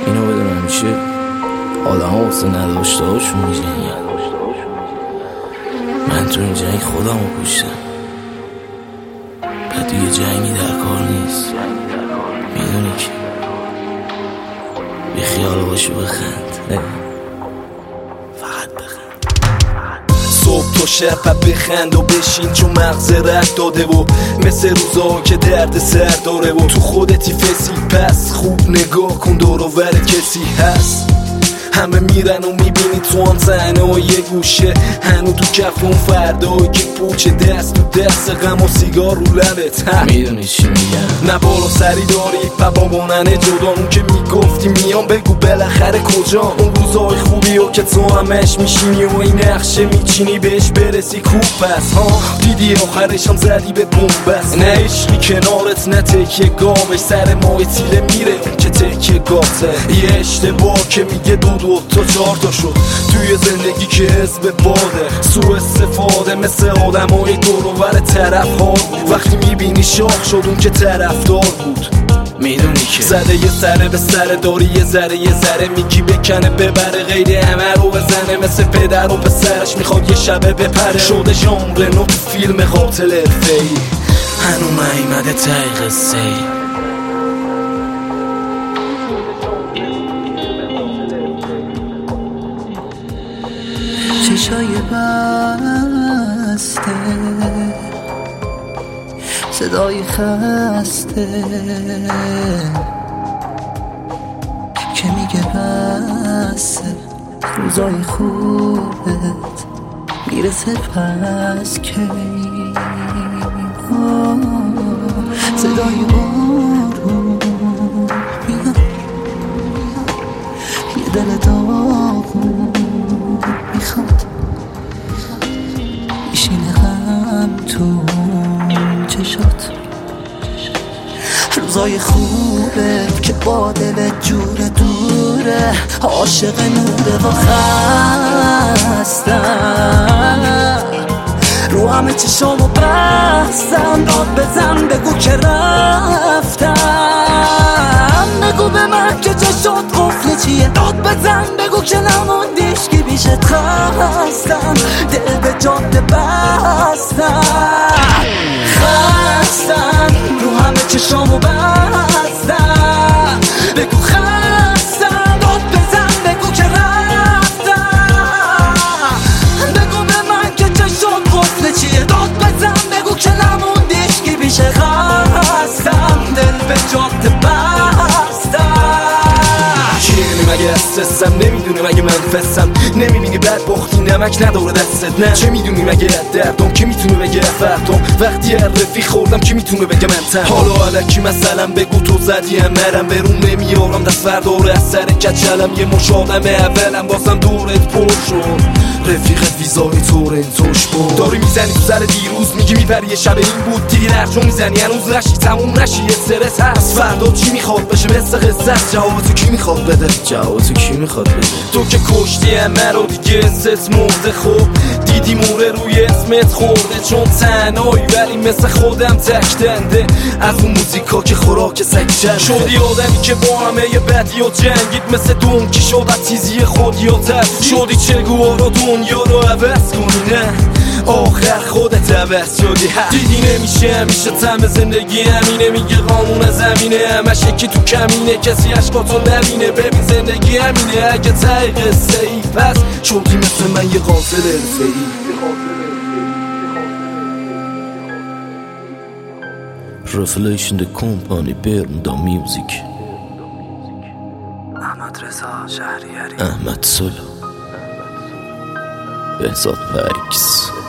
اینو بدون همیشه آدم ها واسه نداشته هاشون میجنگن. من تو این جنگ خودم رو کشتم، بعد دیگه جنگی در کار نیست. میدونی که بی خیال باشو بخند، فقط بخند. صبح تا شب بخند و بشین، چون مغز رد داده و مثل روزا که درد سر داره و تو خودتی فسی. پس خوب نگاه کن دور و ور کسی هست، همه میرن و میبینی تو هم تنها یه گوشه، هنو تو کف اون فردایی که پوچه دست تو دست غم و سیگار رو لبت. میدونی چی میگم؟ نه بالا سری داری و بابانن جدا، اون که میگفتی میام بگو بالاخره کجا. اون روزای خوبی و که تو همش میشینی و این نقشه میچینی بهش برسی خوب. پس ها دیدی آخرش هم زدی به بومبست. نه عشقی کنارت، نه تکیه گاوش سر ماه تیله میره اون که تکیه گاته. یه اشتباه که میگه دو تا 4 تا شد توی زندگی که حزب باده. سوء استفاده مثل آدمای دور و ور طرف ها، وقتی میبینی شاخ شد اون که طرفدار بود. میدونی که زده یه سره به سر داری یه ذره میگی بکنه ببره، غیر همه رو بزنه مثل پدر و پسرش میخواد یه شبه بپره. شده ژانر نو تو فیلم قاتل حرفه‌ای، هنو نیومده ته قصه ای. چشای بسته، صدای خسته که میگه بسه، روزای خوبت میرسه پس کی. صدای بارون میاد، یه دل داغون میخواد میشینه غم تو چشات. روزای خوبه که با دلت جور دوره، عاشق نوره و خستم، رو همه چشامو بستم. داد بزن بگو که رفتم، بگو به من که چشات قفل چیه. داد بزن بگو که نموندیش که بیشت خستم، دل به جاده بستم. خستم رو همه چشامو بستم، بگو خستم. داد بزن بگو که رفتم، بگو به من که چشات قفل چیه. داد بزن بگو که نموندیش که بیشه خستم، دل به جاده بستم. مگه استرسم نمیدونی مگه من فسم، نمیبینی بدبختی نمک نداره دستت. نه چه میدونی مگه دردم که میتونه بگه فردم، وقتی هر رفیق خوردم که میتونه بگه من تن. حالا علکی مثلا بگو تو زدی هم نرم برون نمیارم دست فرداره از سر کچلم. یه مش آدم اولم بازم دورت پر شد، رفیقت ویزای تورنتوش بود. داری میزنی تو سر دیروز میگی میپری یه شب این بود، دیگه نرجو میزنی هنوز نشی تموم نشی. یه استرس هست فردا چی میخواد بشه مثل قصت، جواب تو کی میخواد بده؟ جواب تو کی میخواد بده؟ تو که کشتی همه رو دیگه اسس مرده. خوب دیدی موره روی اسمت خورده، چون تنهایی ولی مثل خودم تکتنده. از اون موزیکا که خوراک سگشن شدی آدمی که با همه یه بدی و جنگید، مثل دونکی شد از تیزی خودی و ترسی. شدی چگوارا دنیا رو عوض کنی، نه آخر خودت عوض شدی. دیدی نمیشه همیشه تم زندگی همینه، میگه قانون زمینه همش یکی تو کمینه، کسی عشقاتو نبینه. ببین زندگی همینه، اگه ته قصه ای پس شدی مثل من یه قاتل حرفه‌ای. Revelation the company Bermuda Music. احمد رضا شهریاری، احمد سلو، بهزاد پکس.